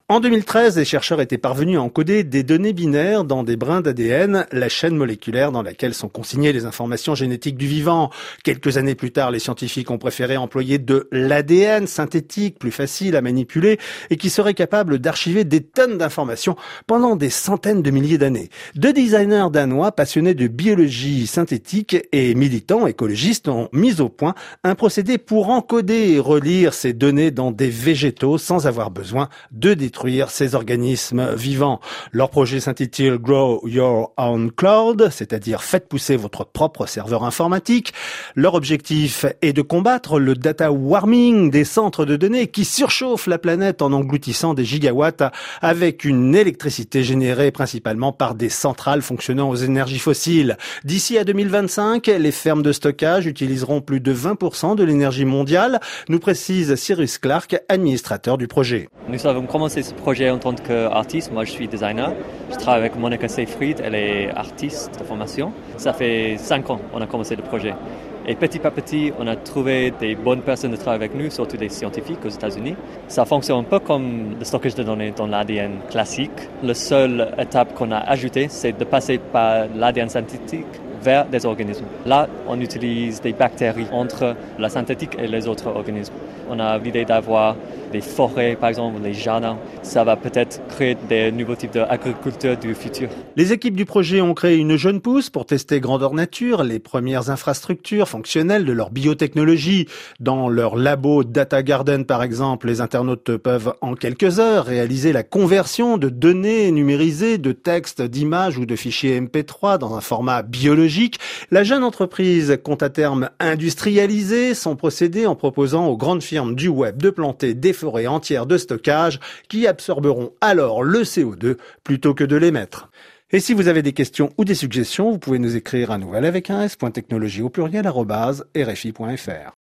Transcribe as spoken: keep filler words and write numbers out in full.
En deux mille treize, les chercheurs étaient parvenus à encoder des données binaires dans des brins d'A D N, la chaîne moléculaire dans laquelle sont consignées les informations génétiques du vivant. Quelques années plus tard, les scientifiques ont préféré employer de l'A D N synthétique, plus facile à manipuler et qui serait capable d'archiver des tonnes d'informations pendant des centaines de milliers d'années. Deux designers danois passionnés de biologie synthétique et militants écologistes ont mis au point un procédé pour encoder et relire ces données dans des végétaux sans avoir besoin de détruire ces organismes vivants. Leur projet s'intitule Grow Your Own Cloud, c'est-à-dire faites pousser votre propre serveur informatique. Leur objectif est de combattre le data warming des centres de données qui surchauffent la planète en engloutissant des gigawatts avec une électricité générée principalement par des centrales fonctionnant aux énergies fossiles. D'ici à deux mille vingt-cinq, les fermes de stockage utiliseront plus de vingt pour cent de l'énergie mondiale, nous précise Cyrus Clark, administrateur du projet. Nous avons commencé ce projet en tant qu'artiste. Moi, je suis designer. Je travaille avec Monica Seyfried. Elle est artiste de formation. Ça fait cinq ans qu'on a commencé le projet. Et petit à petit, on a trouvé des bonnes personnes de travailler avec nous, surtout des scientifiques aux États-Unis. Ça fonctionne un peu comme le stockage de données dans l'A D N classique. La seule étape qu'on a ajoutée, c'est de passer par l'A D N synthétique vers des organismes. Là, on utilise des bactéries entre la synthétique et les autres organismes. On a l'idée d'avoir des forêts, par exemple, des jardins. Ça va peut-être créer des nouveaux types d'agriculture du futur. Les équipes du projet ont créé une jeune pousse pour tester grandeur nature les premières infrastructures fonctionnelles de leur biotechnologie. Dans leur labo Data Garden, par exemple, les internautes peuvent en quelques heures réaliser la conversion de données numérisées, de textes, d'images ou de fichiers M P trois dans un format biologique. La jeune entreprise compte à terme industrialiser son procédé en proposant aux grandes firmes du web de planter des forêts entières de stockage qui absorberont alors le C O deux plutôt que de l'émettre. Et si vous avez des questions ou des suggestions, vous pouvez nous écrire à nouvelle avec un s.technologie au pluriel arobase rfi point fr.